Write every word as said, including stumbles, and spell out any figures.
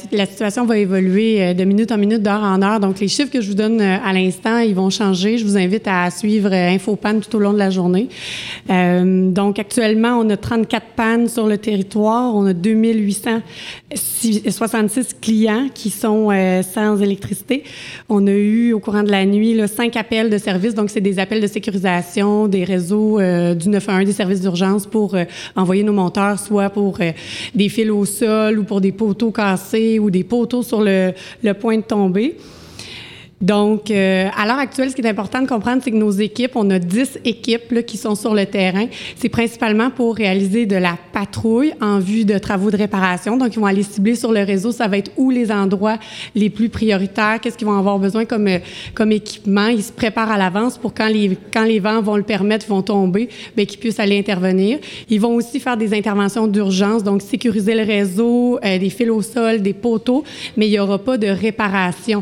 la situation va évoluer de minute en minute, d'heure en heure. Donc, les chiffres que je vous donne à l'instant, ils vont changer. Je vous invite à suivre InfoPanne tout au long de la journée. Euh, donc, actuellement, on a trente-quatre pannes sur le territoire. On a deux mille huit cent soixante-six clients qui sont euh, sans électricité. On a eu, au courant de la nuit, là, cinq appels de service. Donc, c'est des appels de sécurisation, des réseaux euh, du neuf un un, des services d'urgence pour euh, envoyer nos monteurs, soit pour euh, des fils au sol ou pour des poteaux cassés ou des poteaux sur le, le point de tomber. Donc, euh, à l'heure actuelle, ce qui est important de comprendre, c'est que nos équipes, on a dix équipes là, qui sont sur le terrain. C'est principalement pour réaliser de la patrouille en vue de travaux de réparation. Donc, ils vont aller cibler sur le réseau, ça va être où les endroits les plus prioritaires, qu'est-ce qu'ils vont avoir besoin comme, comme équipement. Ils se préparent à l'avance pour quand les, quand les vents vont le permettre, vont tomber, bien, qu'ils puissent aller intervenir. Ils vont aussi faire des interventions d'urgence, donc sécuriser le réseau, euh, des fils au sol, des poteaux, mais il n'y aura pas de réparation.